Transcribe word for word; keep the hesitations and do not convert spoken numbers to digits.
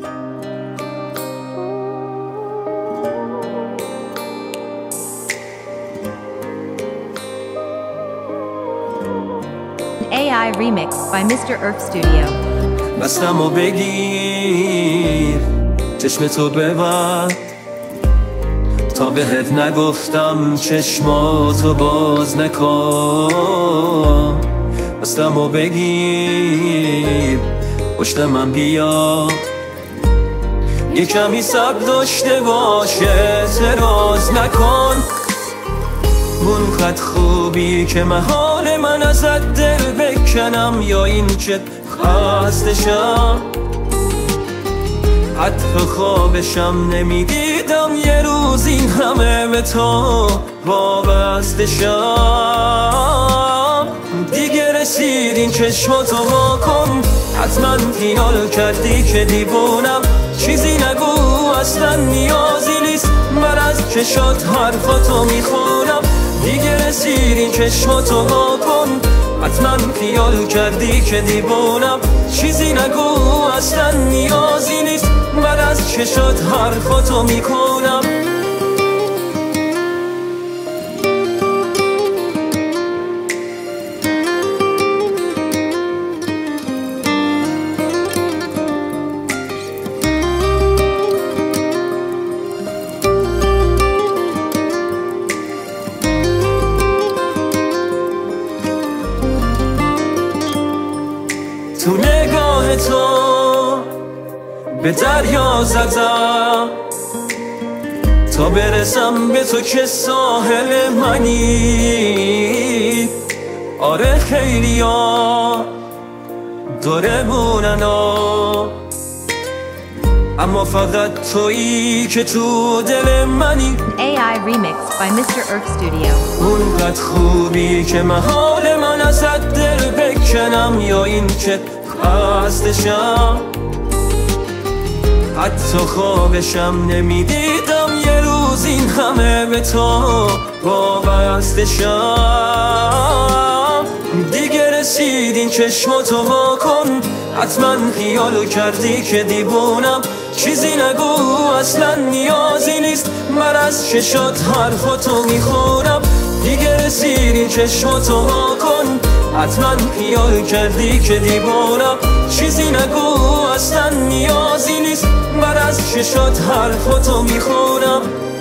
A I remix by Mister Earth Studio. بستم و بگیر چشم تو ببند تا بهت نگفتم چشماتو باز نکن. بستم و بگیر پشت من بیا یه کمی صبر داشته باش اعتراض نکن. اون خط خوبی که محال من ازت دل بکنم یا این که خستشم حتی خوابشم نمیدیدم یه روز این همه به تو وابستشم. دیگه رسید این چشماتو واکن حتما خیال کردی که دیوونم. چیزی نگو اصلا نیازی نیست من از چشات حرفاتو میخونم. دیگه رسید این چشماتو واکن حتما خیال کردی که دیوونم. چیزی نگو اصلا نیازی نیست من از چشات حرفاتو میکنم. تو نگاه تو به دریا زدم تا برسم به تو که ساحل منی. آره خیلی ها داره موننا اما فقط تویی که تو دل منی. A I remix by Mister Earth Studio. اونقدر خوبی که محال من ازت دل بکنم یا این که خستشم حتی خوابشم نمیدیدم یه روز این همه به تو وابستشم. دیگه رسید این چشماتو واکن حتما خیالو کردی که دیوونم. چیزی نگو اصلا نیازی نیست من از چشات حرفاتو میخونم. دیگه رسید این چشماتو واکن حتما خیال کردی که دیوونم. چیزی نگو اصلا نیازی نیست من از چشات حرفاتو میخونم.